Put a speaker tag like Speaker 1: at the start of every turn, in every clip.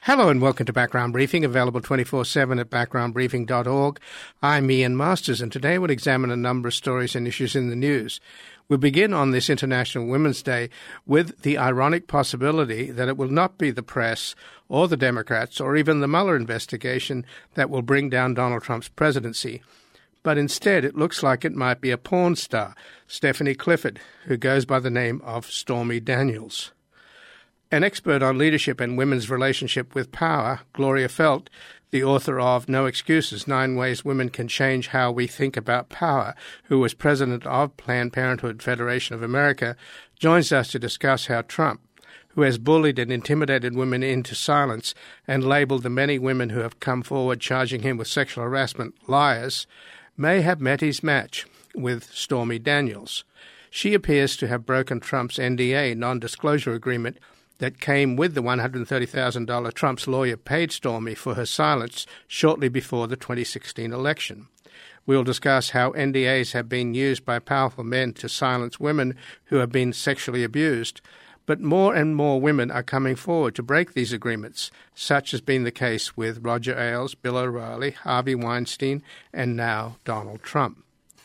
Speaker 1: Hello and welcome to Background Briefing, available 24/7 at backgroundbriefing.org. I'm Ian Masters, and today we'll examine a number of stories and issues in the news. We'll begin on this International Women's Day with the ironic possibility that it will not be the press or the Democrats or even the Mueller investigation that will bring down Donald Trump's presidency. But instead, it looks like it might be a porn star, Stephanie Clifford, who goes by the name of Stormy Daniels. An expert on leadership and women's relationship with power, Gloria Feldt, the author of No Excuses, 9 Ways Women Can Change How We Think About Power, who was president of Planned Parenthood Federation of America, joins us to discuss how Trump, who has bullied and intimidated women into silence and labeled the many women who have come forward charging him with sexual harassment liars, may have met his match with Stormy Daniels. She appears to have broken Trump's NDA, non-disclosure agreement, that came with the $130,000 Trump's lawyer paid Stormy for her silence shortly before the 2016 election. We'll discuss how NDAs have been used by powerful men to silence women who have been sexually abused, but more and more women are coming forward to break these agreements, such has been the case with Roger Ailes, Bill O'Reilly, Harvey Weinstein, and now Donald Trump.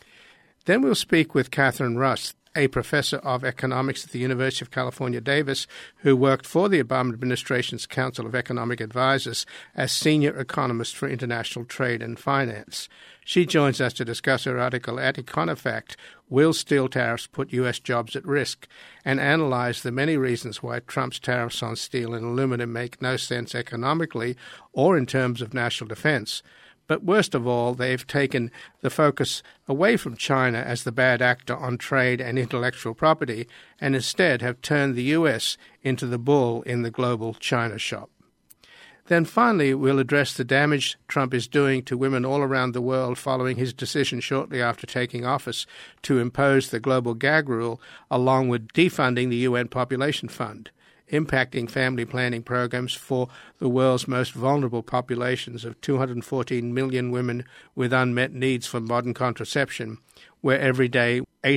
Speaker 1: Then we'll speak with Catherine Russ, a professor of economics at the University of California, Davis, who worked for the Obama administration's Council of Economic Advisors as senior economist for international trade and finance. She joins us to discuss her article at Econofact, Will Steel Tariffs Put U.S. Jobs at Risk?, and analyze the many reasons why Trump's tariffs on steel and aluminum make no sense economically or in terms of national defense. But worst of all, they've taken the focus away from China as the bad actor on trade and intellectual property and instead have turned the U.S. into the bull in the global China shop. Then finally, we'll address the damage Trump is doing to women all around the world following his decision shortly after taking office to impose the global gag rule along with defunding the UN Population Fund, impacting family planning programs for the world's most vulnerable populations of 214 million women with unmet needs for modern contraception, where every day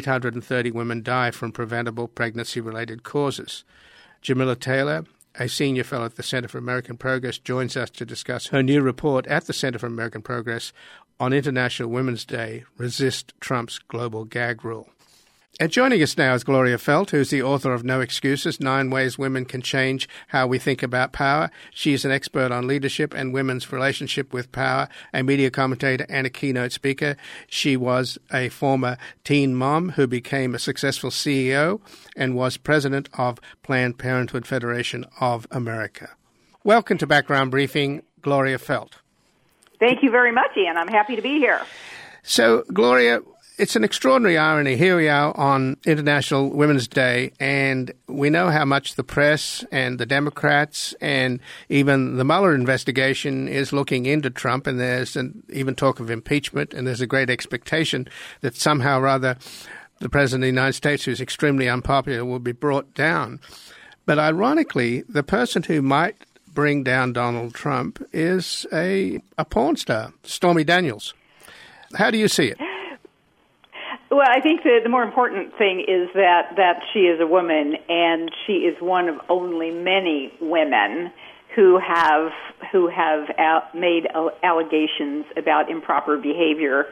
Speaker 1: 830 women die from preventable pregnancy-related causes. Jamila Taylor, a senior fellow at the Center for American Progress, joins us to discuss her new report at the Center for American Progress on International Women's Day, Resist Trump's Global Gag Rule. And joining us now is Gloria Feldt, who's the author of No Excuses, 9 Ways Women Can Change How We Think About Power. She is an expert on leadership and women's relationship with power, a media commentator and a keynote speaker. She was a former teen mom who became a successful CEO and was president of Planned Parenthood Federation of America. Welcome to Background Briefing, Gloria Feldt.
Speaker 2: Thank you very much, Ian. I'm happy to be here.
Speaker 1: So, Gloria, it's an extraordinary irony. Here we are on International Women's Day, and we know how much the press and the Democrats and even the Mueller investigation is looking into Trump, and there's even talk of impeachment, and there's a great expectation that somehow or other the President of the United States, who's extremely unpopular, will be brought down. But ironically, the person who might bring down Donald Trump is a porn star, Stormy Daniels. How do you see it?
Speaker 2: Well, I think the more important thing is that she is a woman, and she is one of only many women who have made allegations about improper behavior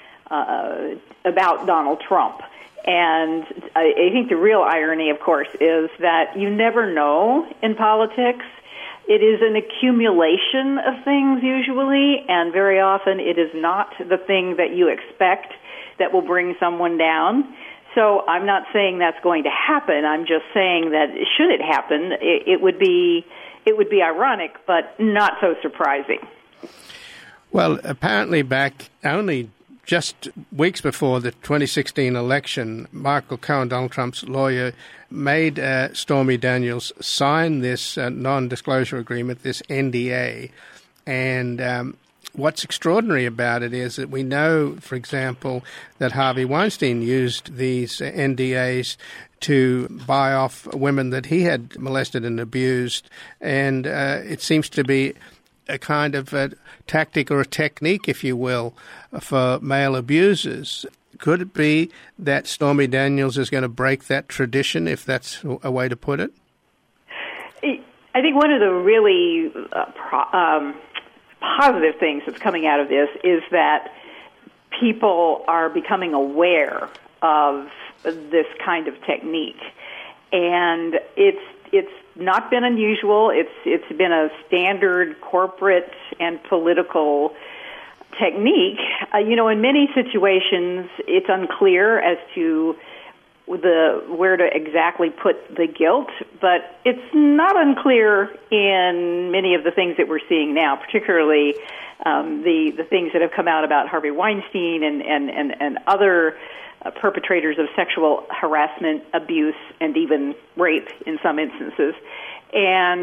Speaker 2: about Donald Trump. And I think the real irony, of course, is that you never know in politics. It is an accumulation of things usually, and very often it is not the thing that you expect that will bring someone down. So I'm not saying that's going to happen. I'm just saying that should it happen, it would be ironic, but not so surprising.
Speaker 1: Well, apparently back only just weeks before the 2016 election, Michael Cohen, Donald Trump's lawyer, made Stormy Daniels sign this non-disclosure agreement, this NDA, and what's extraordinary about it is that we know, for example, that Harvey Weinstein used these NDAs to buy off women that he had molested and abused, and it seems to be a kind of a tactic or a technique, if you will, for male abusers. Could it be that Stormy Daniels is going to break that tradition, if that's a way to put it?
Speaker 2: I think one of the really positive things that's coming out of this is that people are becoming aware of this kind of technique, and it's not been unusual. It's been a standard corporate and political technique. In many situations, it's unclear as to where to exactly put the guilt, but it's not unclear in many of the things that we're seeing now, particularly the things that have come out about Harvey Weinstein and other perpetrators of sexual harassment, abuse, and even rape in some instances. And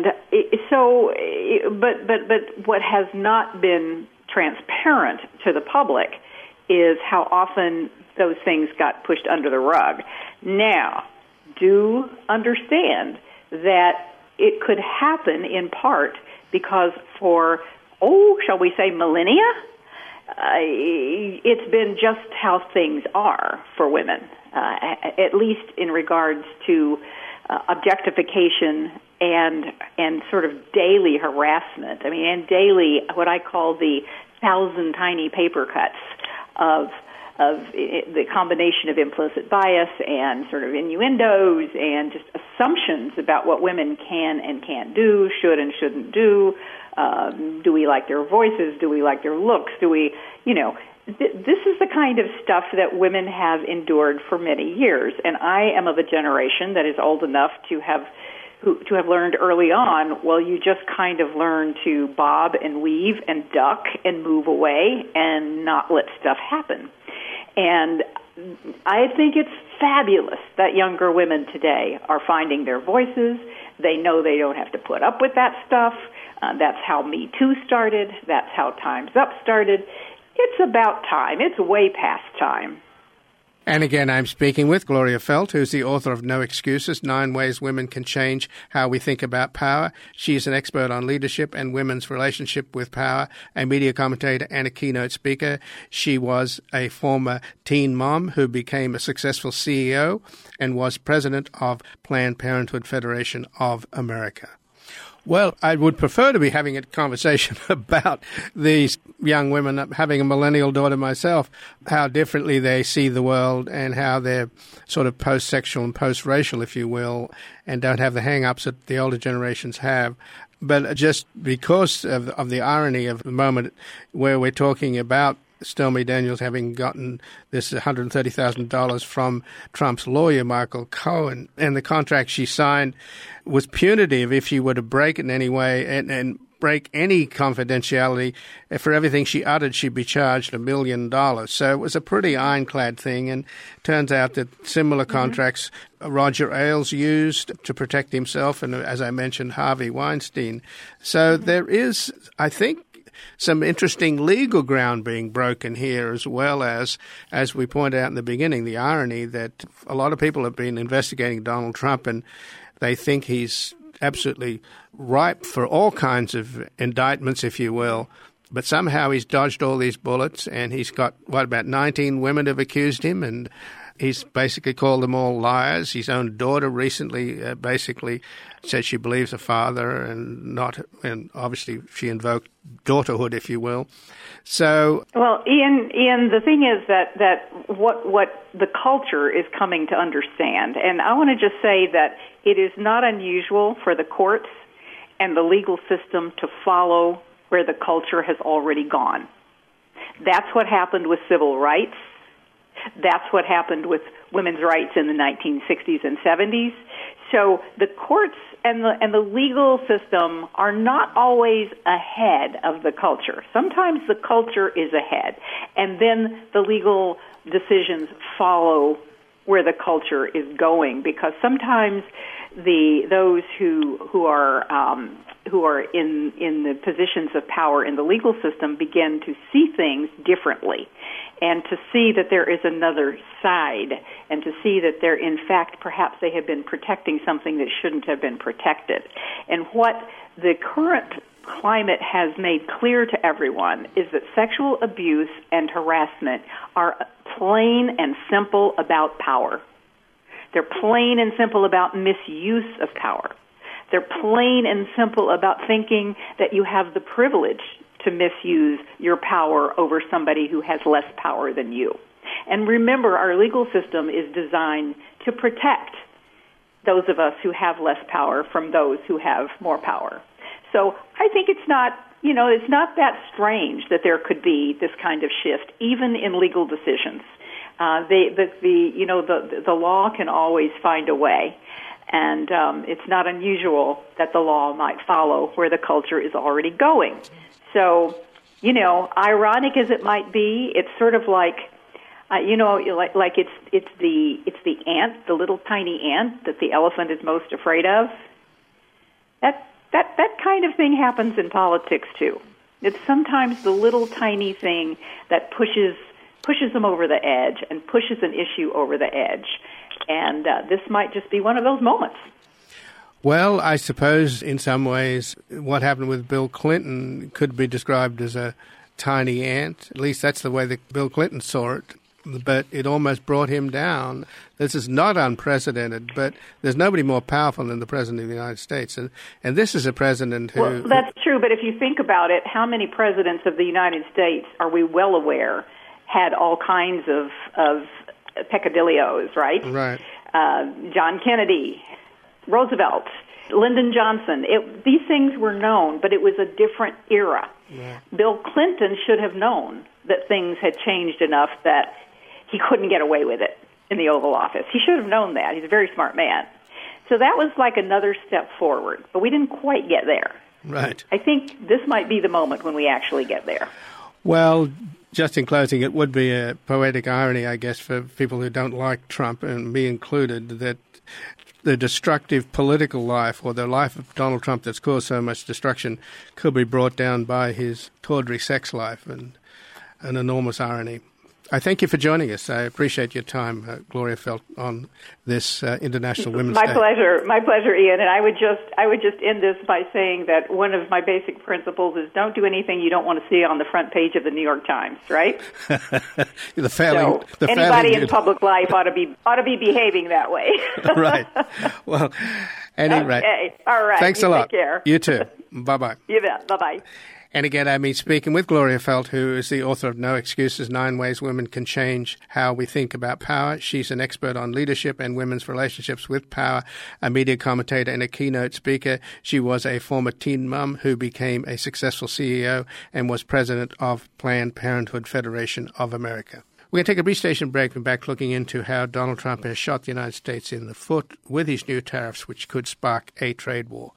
Speaker 2: but what has not been transparent to the public is how often those things got pushed under the rug. Now, do understand that it could happen in part because for, shall we say millennia, it's been just how things are for women, at least in regards to objectification and sort of daily harassment. And daily, what I call the 1,000 tiny paper cuts of the combination of implicit bias and sort of innuendos and just assumptions about what women can and can't do, should and shouldn't do. Do we like their voices? Do we like their looks? Do we, this is the kind of stuff that women have endured for many years. And I am of a generation that is old enough to have learned early on, well, you just kind of learn to bob and weave and duck and move away and not let stuff happen. And I think it's fabulous that younger women today are finding their voices. They know they don't have to put up with that stuff. That's how Me Too started. That's how Time's Up started. It's about time. It's way past time.
Speaker 1: And again, I'm speaking with Gloria Feldt, who's the author of No Excuses, 9 Ways Women Can Change How We Think About Power. She's an expert on leadership and women's relationship with power, a media commentator and a keynote speaker. She was a former teen mom who became a successful CEO and was president of Planned Parenthood Federation of America. Well, I would prefer to be having a conversation about these young women, having a millennial daughter myself, how differently they see the world and how they're sort of post-sexual and post-racial, if you will, and don't have the hang-ups that the older generations have. But just because of the irony of the moment where we're talking about Stormy Daniels having gotten this $130,000 from Trump's lawyer, Michael Cohen, and the contract she signed was punitive if she were to break it in any way and break any confidentiality. For everything she uttered, she'd be charged $1 million. So it was a pretty ironclad thing, and turns out that similar contracts Roger Ailes used to protect himself, and as I mentioned, Harvey Weinstein. So there is, I think, some interesting legal ground being broken here, as well as we pointed out in the beginning, the irony that a lot of people have been investigating Donald Trump and they think he's absolutely ripe for all kinds of indictments, if you will. But somehow he's dodged all these bullets, and he's got, about 19 women have accused him, and he's basically called them all liars. His own daughter recently basically said she believes her father and obviously she invoked daughterhood, if you will. So, well,
Speaker 2: Ian, the thing is that what the culture is coming to understand, and I want to just say that it is not unusual for the courts and the legal system to follow where the culture has already gone. That's what happened with civil rights. That's what happened with women's rights in the 1960s and 70s. So the courts and the legal system are not always ahead of the culture. Sometimes the culture is ahead, and then the legal decisions follow where the culture is going, because sometimes those who are in the positions of power in the legal system begin to see things differently, and to see that there is another side, and to see that they're, in fact, perhaps they have been protecting something that shouldn't have been protected. And what the current climate has made clear to everyone is that sexual abuse and harassment are plain and simple about power. They're plain and simple about misuse of power. They're plain and simple about thinking that you have the privilege to misuse your power over somebody who has less power than you. And remember, our legal system is designed to protect those of us who have less power from those who have more power. So I think it's not that strange that there could be this kind of shift, even in legal decisions. The law can always find a way, and it's not unusual that the law might follow where the culture is already going. So, ironic as it might be, it's sort of like, it's the ant, the little tiny ant that the elephant is most afraid of. That kind of thing happens in politics too. It's sometimes the little tiny thing that pushes them over the edge and pushes an issue over the edge. And this might just be one of those moments.
Speaker 1: Well, I suppose in some ways what happened with Bill Clinton could be described as a tiny ant. At least that's the way that Bill Clinton saw it. But it almost brought him down. This is not unprecedented, but there's nobody more powerful than the President of the United States. And this is a president who...
Speaker 2: Well, that's true, but if you think about it, how many presidents of the United States are we well aware had all kinds of peccadillos, right?
Speaker 1: Right.
Speaker 2: John Kennedy, Roosevelt, Lyndon Johnson. These things were known, but it was a different era. Yeah. Bill Clinton should have known that things had changed enough that he couldn't get away with it in the Oval Office. He should have known that. He's a very smart man. So that was like another step forward, but we didn't quite get there.
Speaker 1: Right.
Speaker 2: I think this might be the moment when we actually get there.
Speaker 1: Well, just in closing, it would be a poetic irony, I guess, for people who don't like Trump, and me included, that the destructive political life or the life of Donald Trump that's caused so much destruction could be brought down by his tawdry sex life, and an enormous irony. I thank you for joining us. I appreciate your time, Gloria Feldt, on this International Women's Day.
Speaker 2: My pleasure, Ian. And I would just end this by saying that one of my basic principles is don't do anything you don't want to see on the front page of the New York Times. Right? Anybody in public life ought to be behaving that way.
Speaker 1: Right. Well, anyway.
Speaker 2: Okay. All right.
Speaker 1: Thanks a lot.
Speaker 2: Take care.
Speaker 1: You too. Bye-bye.
Speaker 2: You bet. Bye-bye.
Speaker 1: And again, I'm speaking with Gloria Feldt, who is the author of No Excuses, 9 Ways Women Can Change How We Think About Power. She's an expert on leadership and women's relationships with power, a media commentator and a keynote speaker. She was a former teen mum who became a successful CEO and was president of Planned Parenthood Federation of America. We're going to take a brief station break and back looking into how Donald Trump has shot the United States in the foot with his new tariffs, which could spark a trade war.